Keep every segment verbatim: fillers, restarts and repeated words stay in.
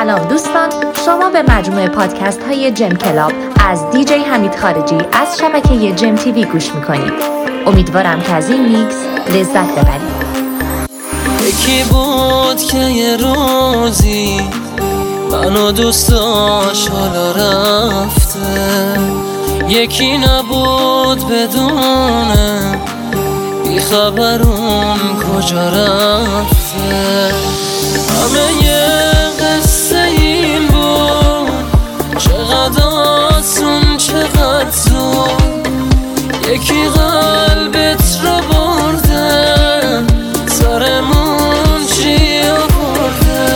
سلام دوستان، شما به مجموعه پادکست های جم کلاب از دی جی حمید خارجی از شبکه جم تیوی گوش میکنید. امیدوارم که از این میکس لذت ببرید. یکی بود که یه روزی منو دوست داشت حالا رفته، یکی نبود بدونه بی خبر اون کجا رفته. همه یه قصه این بود، چقدر آسون چقدر زود، یکی قلبت رو برده سرمون چی آورده.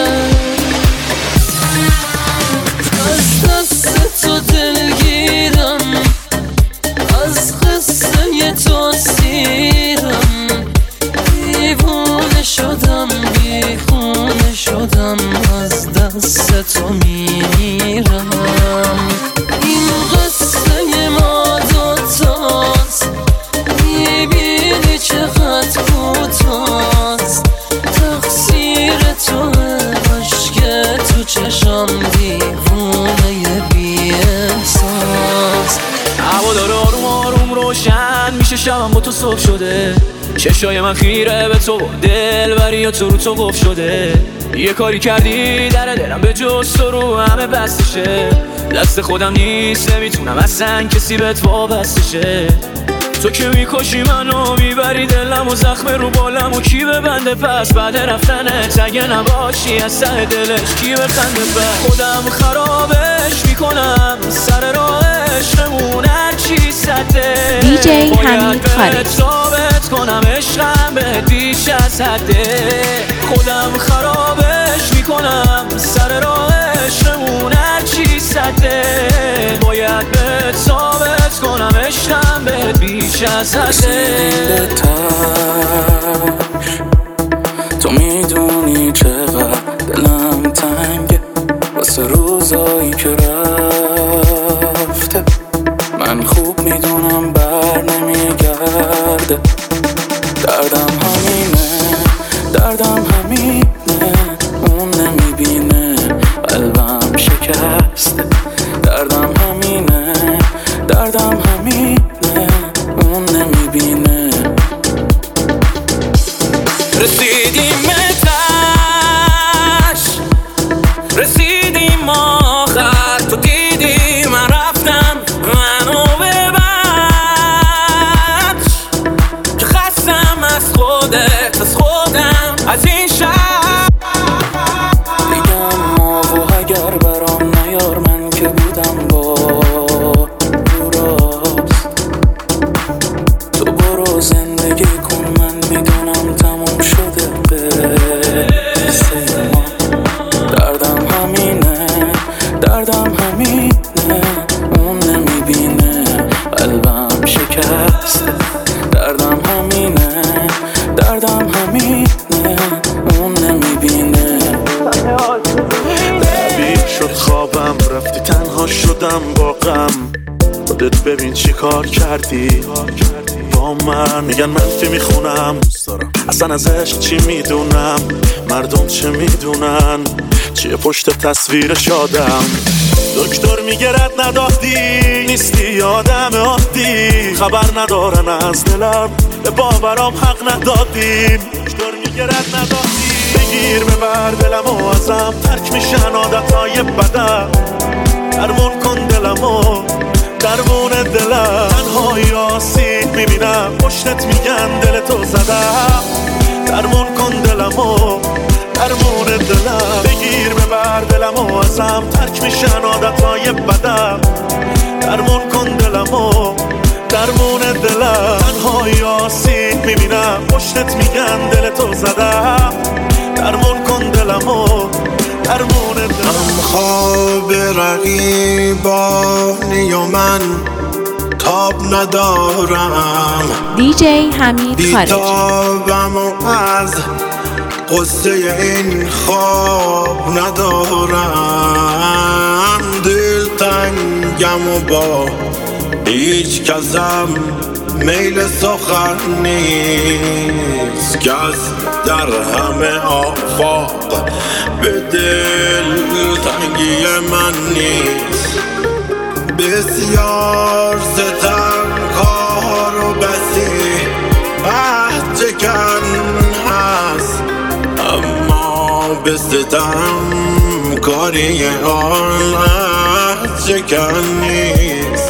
از دست تو دلگیرم، از قصه تو سیرم، دیوونه شدم بیخونه شدم، از دست تو میمیرم. این قصه ما دوتاست، میبینی چقدر کوتاست، تقصیر توه عشق تو چشم، دیوونه بی احساس. هوا داره آروم آروم روشن میشه، شبم با تو صبح شده، چشای من خیره به تو، دل بری تو رو تو گفت شده. یه کاری کردی در دلم به جز تو رو همه بستشه، دست خودم نیست نمیتونم اصلا کسی بهت وابستشه. تو که میکشی منو میبری دلم و زخم رو بالم و کی ببنده پس بعد رفتنت، اگه نباشی از ته دلش کی بخنده پس. خودم خرابش میکنم سر راهش نمون هرچی سده، دی جی حمید خارجی. ثابت کنم عشقم بهت بیش از حده، خودم خرابش میکنم سر راهش نمون هرچی سده، باید بهت ثابت کنم عشقم بهت بیش از حده. تو میدونی چقدر دلم تنگه واسه روزایی که رفته، من خوب میدونم بر نمیگرده. دردم همینه، دردم همینه، اون نمیبینه قلبم شکسته. دردم همینه، دردم همینه، اون نمیبینه. رسیدیم تاش، رسیدیم آخر، تو دیدی من رفتم منو ببخش، که خستم از خودت از خودم از این شهر. دیگم ما و اگر برام نیار، من که بودم با تو راست. تو برو زندگی کن، من میدونم تموم شده قصه ما. دردم همینه، دردم همینه، اون نمیبینه قلبم شکسته. دردم همینه، دردم همینه، اون نمیبینه. تعبیر شد خوابم، رفتی تنها شدم با غم. خودت ببین چی کار کردی با من. میگن منفی میخونم، دوست دارم اصلا از عشق چی میدونم، مردم چه میدونن، چیه پشت تصویر شادم. دکتر میگه رد ندادی، نیستی آدم عادی، خبر ندارن از دلم، به باورام حق ندادین. دکتر میگه رد ندادی، بگیر ببر دلم و ازم، ترک میشن عادتهای بدم. درمون کن دلمو، درمون دلم، تنهایی آسیب میبینم، پشتت میگن دل تو زدم. درمون کن دلمو، درمون دلم، بگیر ببر دلمو ازم، ترک میشن عادتهای بدم. درمون کن دلمو، درمون دلم، تنهایی آسیب میبینم، پشتت میگن دل تو زدم. درمون کن دلمو، درمون دلم. خواب رقیبانی و من تاب ندارم، دی جی حمید خارجی. بیتابم و از قصه این خواب ندارم. دل تنگم و با هیچ کسم میل سخن نیست که از در همه آفاق به دل تنگی من نیست. بسیار ستم کار و بسی عهد چکن هست، اما به ستم کاری آن عهد چکن نیست،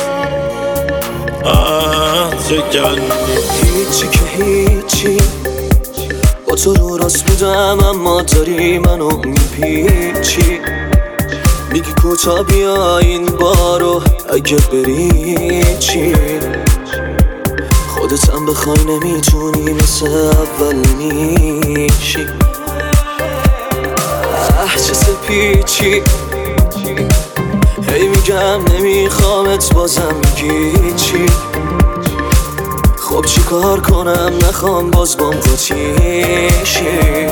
عهد چکن نیست. هیچی که هیچی، با تو رو راست بودم اما داری منو میپیچی. میگی کوتا بیا این بارو اگه بری چی، خودتم بخوای نمیتونی مثل اول میشی. اه چه سپیچی، هی میگم نمیخوامت بازم میگی چی. خب چی کار کنم نخوام باز بام قاطیشی.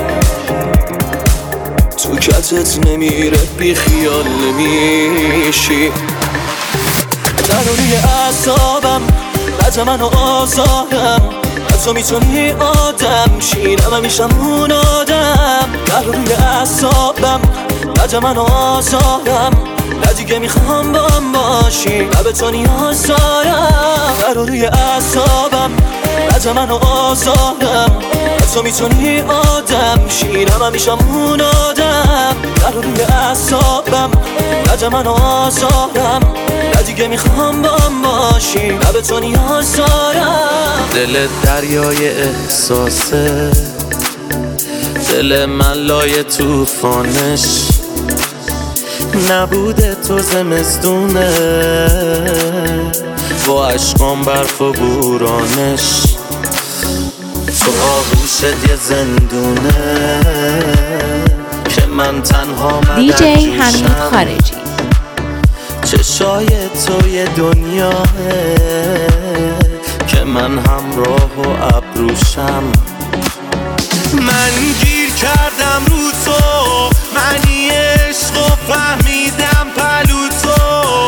تو کتت نمیره بی خیال نمیشی. در روی اعصابم بعد منو آزارم، از تو میتونی آدم شیرم همیشم اون آدم. در روی اعصابم بعد منو آزارم، نه دیگه میخوام با هم باشی نه به تو نیاز دارم. در روی اعصابم بعد منو آزارم، از تو میتونی آدم شیرم همیشم اون آدم. در روی اعصابم بعد منو آزارم، نه دیگه میخوام با هم باشی نه به تو نیاز دارم. دل دریای احساسه، دل من لای توفانش، نبوده تو زمستونه با عشقام برف و بورانش. تو آغوشت یه زندونه که من تنها مدد دی جی حمید خارجی. چشای تو یه دنیاه که من همراه و ابروشم. من گیر کردم رو تو، معنی عشق و فهمیدم پلو تو.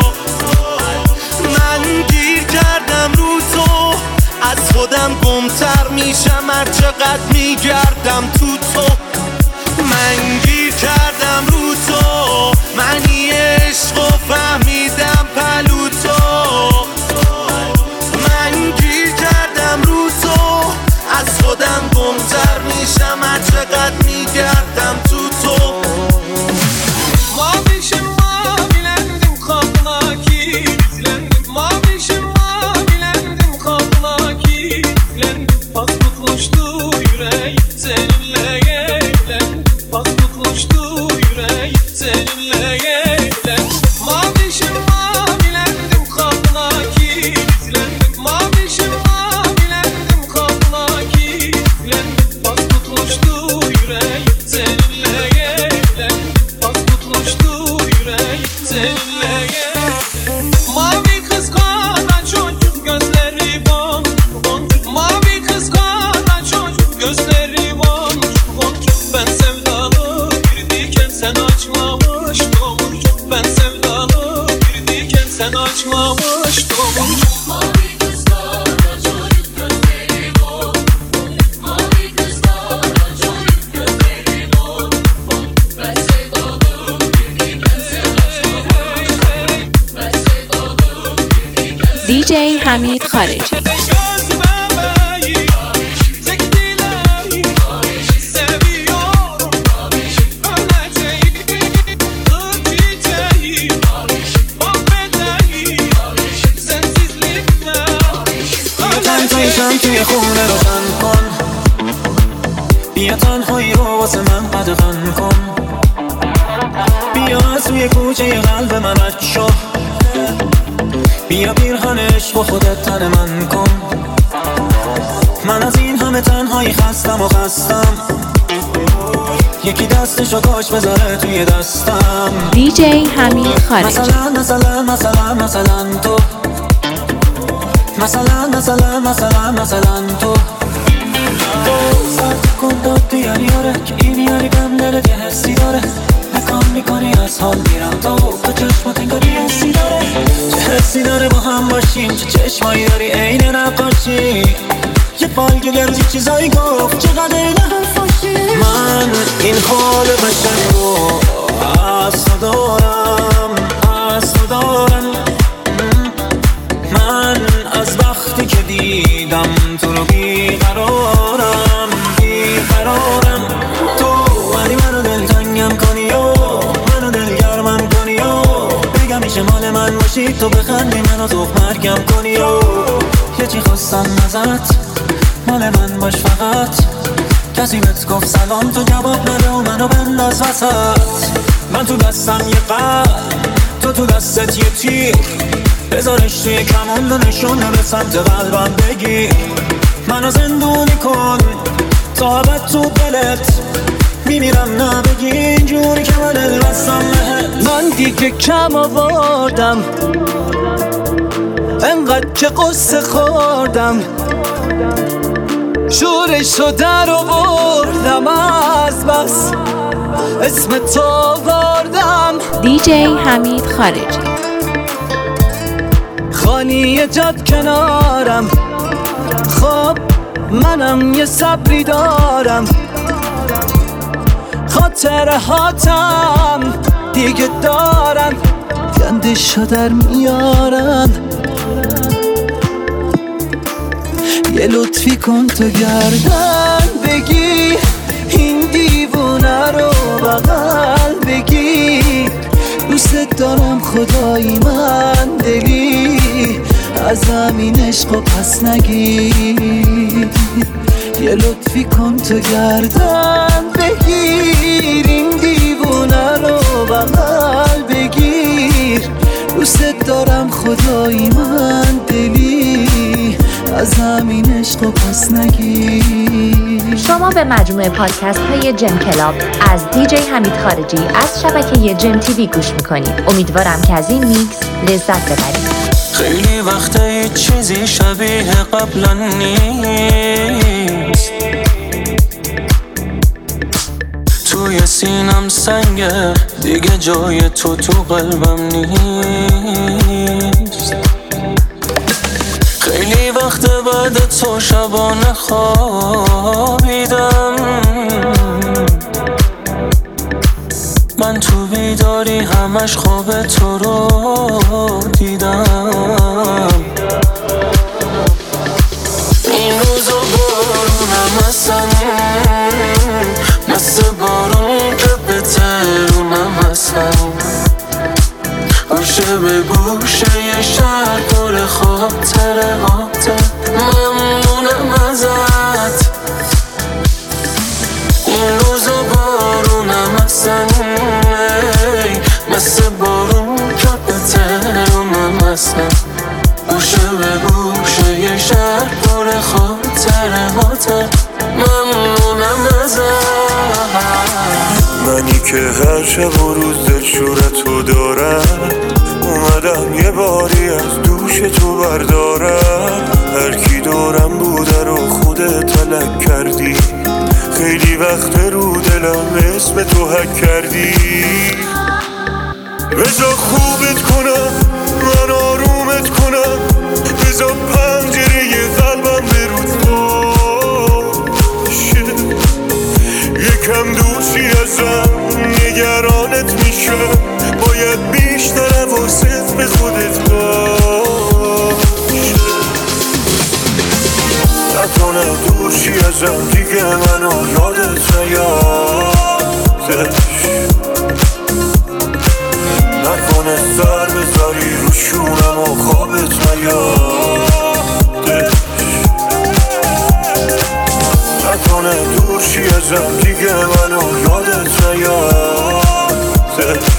من گیر کردم رو تو، از خودم گمتر میشم هر چقدر میگردم تو تو. من گیر کردم رو تو، معنی عشق و فهمیدم پلو تو. من گیر کردم رو تو، از خودم گمتر میشم هر چقدر میگردم تو تو. Mavişim mavilendim kalbına kilitlendim. Mavişim mavilendim kalbına kilitlendim. Pas tutmuştu yüreğim seninle eğlendim. Pas tutmuştu yüreğim seninle eğlendim. Mavişim mavilendim kalbına kilitlendim. Mavişim mavilendim kalbına kilitlendim. Pas tutmuştu yüreğim seninle eğlendim. Pas tutmuştu yüreğim seninle eğlendim. Mavi kız kana çocuk gözleri boncuk boncuk. Mavi kız kana çocuk gözleri boncuk boncuk. Ben sevdalı birdiyken sen açmamış tomurcuk. Ben sevdalı birdiyken sen açmamış tomurcuk. Mavi kız kana çocuk gözleri boncuk boncuk. Mavi kız kana çocuk gözleri boncuk boncuk. Ben sevdalı birdiyken sen açmamış tomurcuk. Ben sevdalı birdiyken sen دی جی حمید خارجی. توی خونه روشن کن، بیا تنهایی رو واسه من قدغن کن. بیا از توی کوچه قلب من رد شو، بیا پیرهن عشق و خودت تن من کن. من از این همه تنهایی خستم و خستم، یکی دستشو کاش بذاره توی دستم. دی جی حمید خارجی. مثلا مثلا مثلا مثلا تو، مثلا مثلا مثلا مثلا تو. سرد کن داد دیاری آره که این یاری بهم دلت یه حسی داره. نکام میکنی از حال میرم تو، تو چشمات انگاری حسی داره. چه حسی داره با هم باشیم، چه چشمایی داری عین نقاشی. فال که گرزی چیزایی گفت چقدر لحن فاشی. من این حال قشنگ رو از تو دارم، از تو دارم. من از وقتی که دیدم تو رو بیقرارم، بیقرارم. تو ولی منو دلتنگم کنی و منو دلگرمم کنی و بگم میشه مال من باشی، تو بخندی منو تخمرگم کنی و یه چی خواستم ازت، مال من باش فقط. کسی بهت گفت سلام تو جواب نده و منو بنداز وسط. من تو دستم یه قلب، تو تو دستت یه تیر، بذارش توی کمون و نشونه به سمت قلبم بگیر. منو زندونی کن تا ابد تو دلت، میمیرم نبگی اینجوری که من دل بستم بهت. من دیگه کم آوردم انقدر که قصه خوردم، شورشو در آوردم از بس اسم تو آوردم. دیجی حمید خارجی. خانی جاد کنارم، خب منم یه صبری دارم، خاطره هاتم دیگه دارن گندشو در میارن. یه لطفی کن تو گردن بگی این دیوونه رو بغل بگی، دوست دارم خدایی من دلی از همین عشق و پس نگیر. یه لطفی کن تو گردن بگیر این دیوونه رو بغل بگیر، دوست دارم خدایی من دلی از همین عشق و پس نگیر. شما به مجموعه پادکست های جم کلاب از دیجی حمید خارجی از شبکه جم تیوی گوش میکنید. امیدوارم که از این میکس لذت ببرید. خیلی وقته هیچ چیزی شبیه قبلا نیست، توی سینم سنگه دیگه جای تو تو قلبم نیست. خیلی وقت بعد تو شبانه خوابیدم، من تو بیداری همش خواب تو رو دیدم. این روزا بارونم هستن مثل بارون که به ترونم هستن، گوشه به گوشه یه شهر پر خاطره هاته. ممنونم ازت، این روزا بارونم هستن مثل بارون که به ترونم هستن، گوشه به گوشه یه شهر پر خاطره هاته. ممنونم ازت، منی که هر شب و روز دلشورتو دارم، اومدم یه باری از دوش تو بردارم. هر کی دورم بوده رو خودت تلک کردی، خیلی وقت رو دلم اسم تو حک کردی. بذار خوبت کنم من آرومت کنم، بذار پنجره قلبم برود باشه، یکم دوشی ازم نگرانت میشه، باید بیشتر حواست به خودت باشه. نکنه دوشی ازم دیگه منو یادت نیادش، نکنه سر بذاری رو شونم و خوابت نیادش، نکنه دورشی ازم دیگه منو یادت نیادش،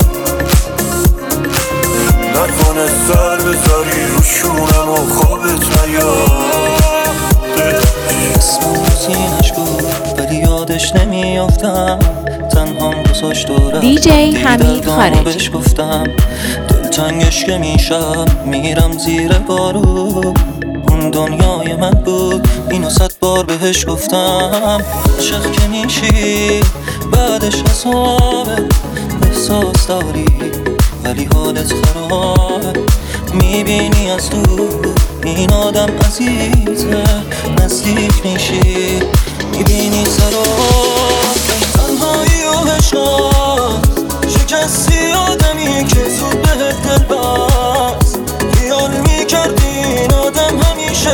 نکنه سر بذاری رو شونم و خوابت نیادش. اسمم سینش بود ولی یادش نمیافتم، تنهام گذاشت دورم دیجی حمید خارجی. بهش گفتم دلتنگش که میشم میرم زیر بارو، اون دنیای من بود اینو صد بار بهش گفتم. عاشق که میشی بعدش حسابه، احساس داری ولی حالت خراب. میبینی از دور این آدم عزیزه، نزدیک میشی میبینی سراب. تنهایی و عشقات شکستی آدمی که زود بهت دل بست. خیال میکردی این آدم همیشه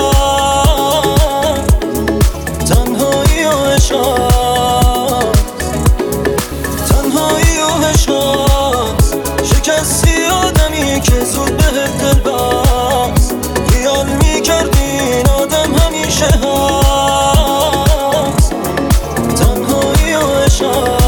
هست. تنهایی و عشقات، تنهایی و عشقات شکستی آدمی که زود بهت دل بست. خیال میکردی این آدم همیشه هست. تنهایی و عشقات.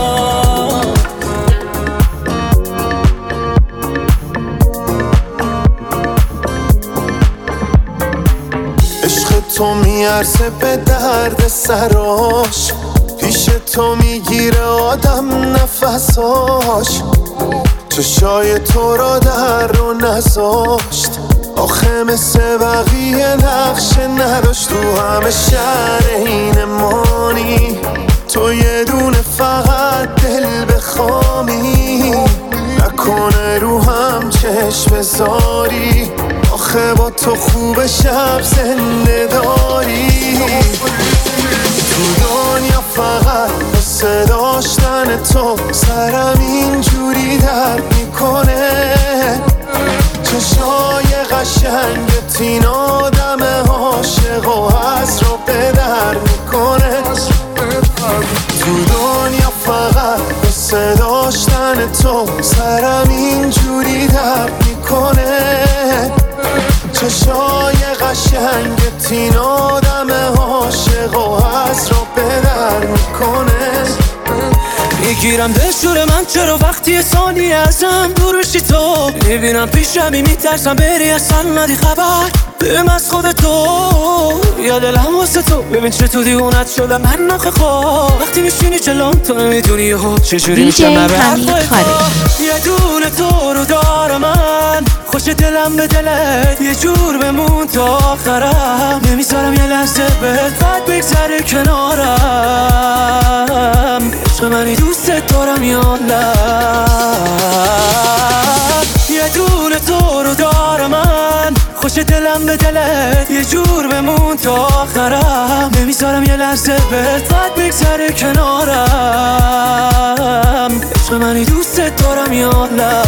تو میارزه به درد سراش، پیش تو میگیره آدم نفساش. چشای تو را در رو نذاشت، آخه مثل بقیه نقش نداشت. تو همه شهر این مانی، تو یه دونه فقط دل بخوامی. نکنه رو هم چشم بذاری، آخه با تو خوب شب زنده داری. تو دنیا فقط واسه داشتن تو سرم اینجوری درد میکنه. چشای قشنگت این آدم عاشق و از رو به در میکنه. تو دنیا فقط واسه داشتن تو سرم اینجوری درد میکنه. چشای قشنگت این آدم عاشق و از رو به در میکنه. میگیرم دلشور من چرا وقتی ثانیه ازم دورشی تو. میبینم پیشمی میترسم بری اصلا ندی خبر بهم از خود تو. یا دلم واسه تو ببین چه تو دیوونت شدم من نخه خواه. وقتی میشینی جلوم تو نمیدونی ها چجوری میشم نبه حرفای تو. یه دونه تو رو دارم من، خوش دلم به دلت یه جور بمون تا آخرم. نمیذارم یه لحظه بهت بد بگذره کنارم. عشق منی دوست دارم یا نه. یه دونه تو رو دارم من، خوش دلم به دلت یه جور بمون تا آخرم. نمیذارم یه لحظه بهت بد بگذره کنارم. عشق منی دوست دارم یا نه.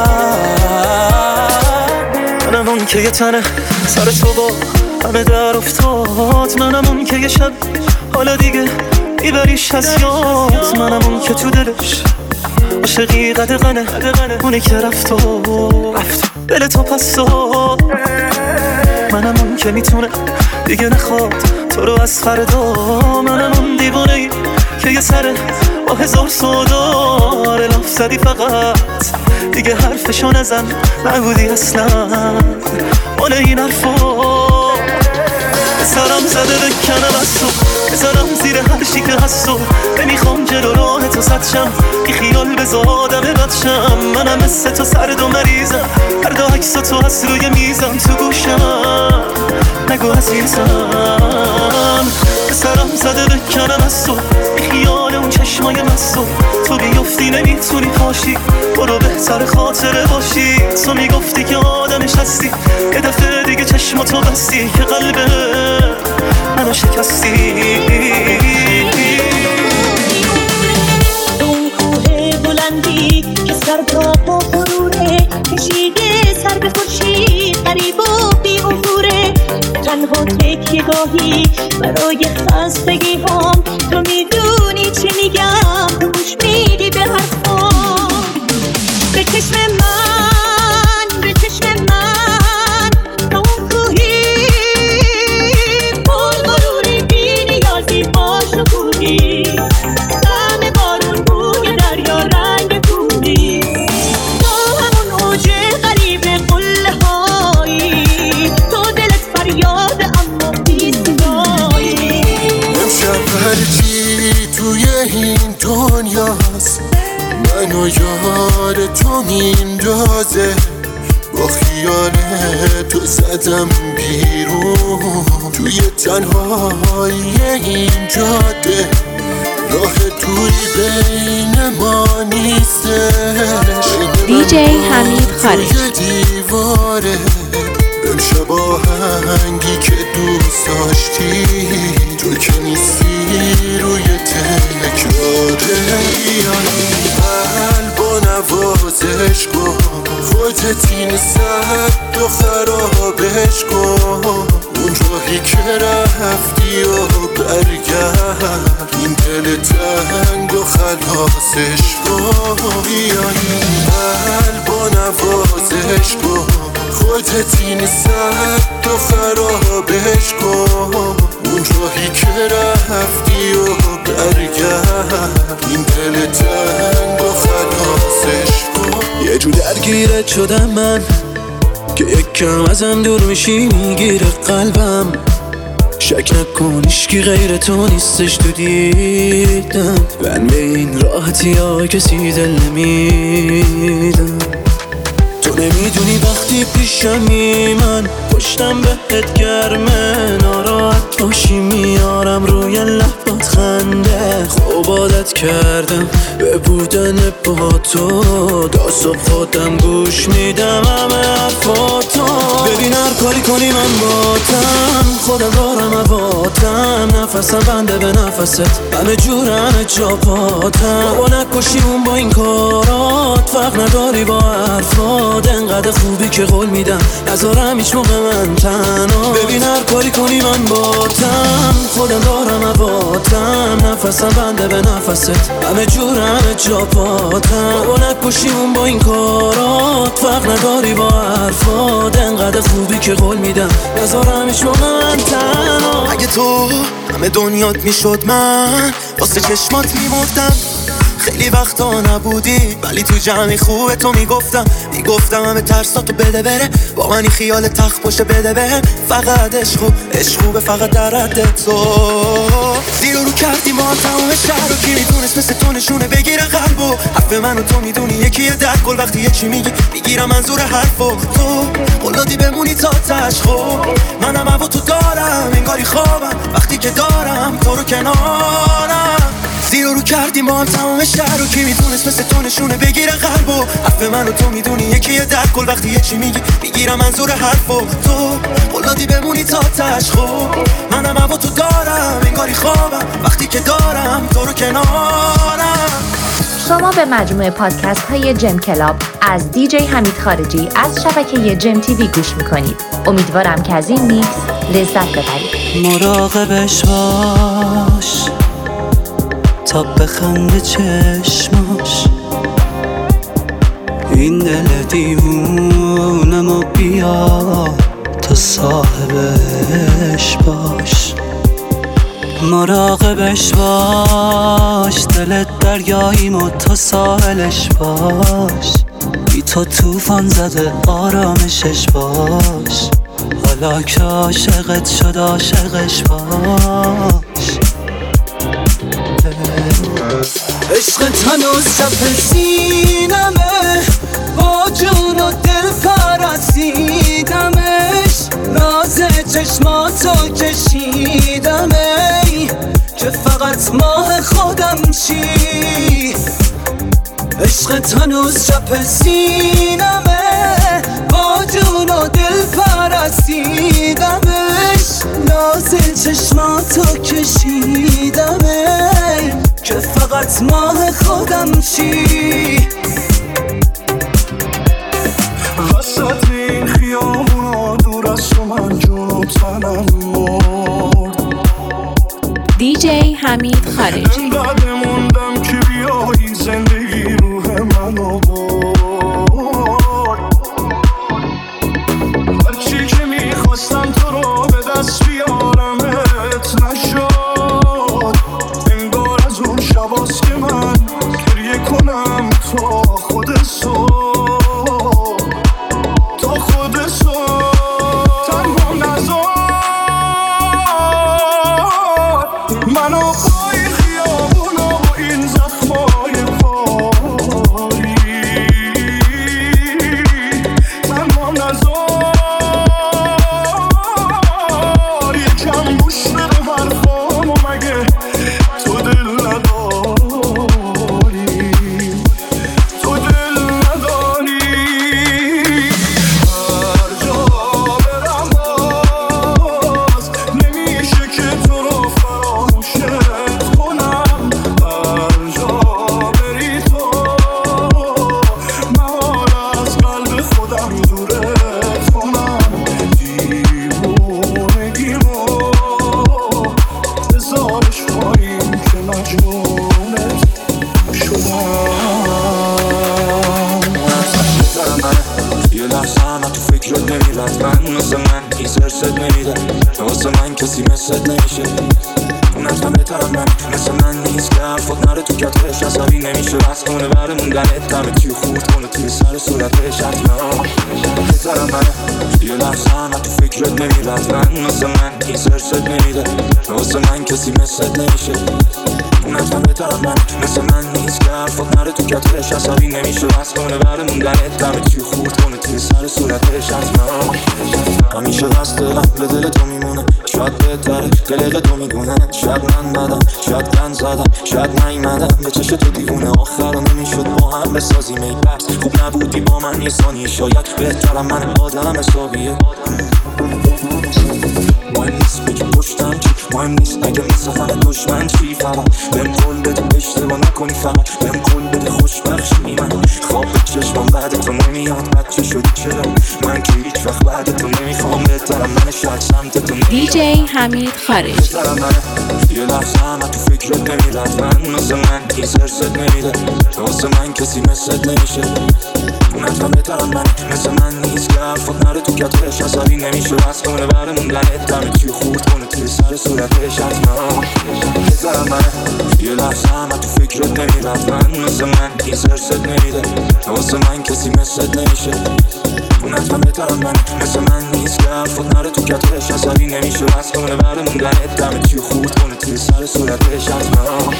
منم اون که یه تنه سر تو با همه در افتاد. منم اون که یه شب حالا دیگه میبریش از یاد. منم اون که تو دلش عاشقی قدغنه، اونه که رفت و رفت دل تو پس داد. منم اون که میتونه دیگه نخواد تو رو از فردا. منم اون دیوانه ای که یه سره با هزار سودار لاف زدی فقط دیگه حرفشو نزن نبودی اصلا. اون این حرفا سرم زده بکنم از تو، بزنم زیر هر چی که هست و نمیخوام جلو راه تو صد شم. بی خیال بذار آدم بد شم. منم مثل تو سرد و مریضم، هر دو عکس تو از روی میزم تو گوشم. نگو عزیزم سرم زده بکنم از تو، بی خیال اون چشمای مستو. تو بیفتی نمیتونی پاشی، برو بهتر خاطره باشی. تو میگفتی که آدمش هستی، یه دفعه دیگه چشماتو بستی که قلبه منو شکستی. اون کوه بلندی که سر تا پا فرونه، کشیده سر به خورشید غریب و بی اموره. تنها تکیه گاهی برای خستگی هم، تو میدونی چه میگم، تو گوش میدی به حرفام. به چشم من، به چشم من تا اون کوهی پر غروری بی نیازی باش و کوهی. دم بارون بوی دریا رنگ کوهی. تو همون اوج غریب قله هایی، تو دلت فریاد اما بی صدایی. امشب هرچی توی این دنیاست منو یاد تو میندازه. با خیال تو زدم بیرون توی تنهایی این جاده. راه دوری بین ما نیستش. دی دیجی حمید خارجی. دیواره امشب آهنگی که دوست داشتی تو که نیستی روی تکراره بیانی قلب و نوازش کن خودت این سد و خرابش کن اون راهی که رفتی و برگرد این دل تنگ و خلاصش کن بیانی قلب و نوازش کن خودت این سد و خرابش کن اون راهی که رفتی و برگرد این دل تنگ و خلاصش کن یه جو درگیرت شدم من که یک کم ازم دور میشی میگیره قلبم شک نکن هیچکی غیر تو نیستش تو دیدم من به این راحتی ها کسی دل نمیدم تو نمیدونی وقتی پیشمی من پشتم بهت گرمه ناراحت باشی میارم روی لبات خنده خوب عادت کردم به بودن با تو تا صبح خودم گوش میدم همه حرفاتو ببین هر کاری کنی من باتم خودم دارم عواتم نفسم بنده به نفست همه جور همه جا پاتم بابا نکشی اون با این کارات فرق نداری با حرفات انقدر خوبی که قول میدم نذارم هیچ موقع من تنها ببین هر کاری کنی من باتم خودم دارم عواتم نفسم بنده به نفست همه جور همه جا پاتم بابا نکشی اون با این کارات فرق نداری با حرفات انقدر خوبی که قول میدم نذارم هیچ موقع من تنها اگه تو همه دنیات میشد من واسه چشمات میمردم خیلی وقتا نبودی ولی تو جمعی خوبه تو میگفتم میگفتم همه ترساتو بده بره با منی خیال تخت پشه بده بهم فقط عشقو عشقو فقط در حد تو زیر رو کردی ما تمام شهر رو کی میدونست مثل تو نشونه بگیره قلبو حرف منو تو میدونی یکیه در کل وقتی یه چی میگی میگیرم منظور حرفو تو قلادی بمونی تا تشخو منم هوا تو دارم انگاری خوابم وقتی که دارم تو رو کنارم زیر رو کردیم با هم تمام شهر رو کی میدونست مثل تو نشونه بگیره قلبو حرف منو تو میدونی یکیه در کل وقتی یه چی میگی میگیرم منظور حرفو تو قلادی بمونی تا تشخو منم هوا تو دارم انگاری خوابم وقتی که دارم تو رو کنارم. شما به مجموعه پادکست های جم کلاب از دیجی حمید خارجی از شبکه جم تیوی گوش میکنید. امیدوارم که از این میکس لذت ببرید. مراقبش باش تا بخنده چشماش این دل دیوونمو بیا تو صاحبش باش مراقبش باش دلت دریاییم و تو ساحلش باش بی تو توفان زده آرامشش باش حالا که عاشقت شد عاشقش باش عشقت هنوز شب سینمه با جون و دل فرستیدمش راز چشماتو کشیدمه که فقط ماه خودم چی عشقت هنوز شب سینمه با جون و دل فرستیدمش راز چشماتو کشیدمه که فقط ماه خودم چی وسط این خیابونا دور از تو من جون و تنم مرد دیجی حمید خارجی. انقدر موندم که بیایی زندگی روح منو برد هرچی که میخواستم تو رو به دست بیارمت نشد انگار از اون شباست که من گریه کنم تا خود صبح تا خود صبح تنها نذار منو با این خیابونا و این زخمای پاری تنها نذار یکم گوش بده حرفامو مگه تو دل نداری مثلت نمیده، واسه من کسی مثلت نمیشه. اونت هم بهترم من مثل من نیست که حرفات نره تو کتش، عصبی نمیشه بس کنه بره موندنت، دمه تیو خورد کنه توی سر صورتش. حتما بهترم منه، یه لحظه هم تو فکرت نمیرد. من مثل من نیست ارست نمیده، واسه من کسی مثلت نمیشه. اونت هم بهترم من مثل من نیست که حرفات نره تو کتش، عصبی نمیشه بس کنه بره موندنت، دمه تیو خورد کنه توی سر صورتش. حتما همیشه بس دلم به دل تو میمونه، شاید بهتره دلق تو میدونه. شاید من بدم، شاید گن زدم، شاید نیمدم به چشم تو دیوونه. آخرا نمیشد با هم بسازیم ای بس، خوب نبودی با من یه ثانیه. شاید بهترم من آدم حسابیه. مهم نیست بگی پشتم چی، مهم نیست اگه مثل همه دشمن چی. فقط بهم قول بده اشتباه نکنی، فقط بهم قول بده خوشبخشی. من خواب به چشمم بعد تو نمیاد، بچه شدی چرا من که هیچ وقت بعد تو نمیخوام. بهترم من شاید سمت تو نمیاد. دی جی حمید خارجی. بهترم منه، یه لحظه هم تو فکرت نمیرد. من مثل من هیچ ارست نمیده، واسه من کسی مثلت نمیشه. اونت هم بهترم من مثل من نیست که حرفات نره تو کتش، عصبی نمیشه بس کنه بره موندنت، دمه تیو خورد کنه توی سر صورتش. حتما بهترم منه، یه لحظه هم تو فکرت نمیرد. من مثل من هیچ ارست نمیده، واسه من کسی مثلت نمیشه. اونت هم بهترم من مثل من نیست که حرفات نره تو کتش، عصبی نمیشه بس کنه بره موندنت، دمه تیو خورد کنه توی سر صورتش. حتما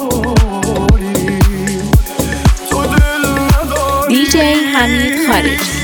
دی جی حمید خارجی.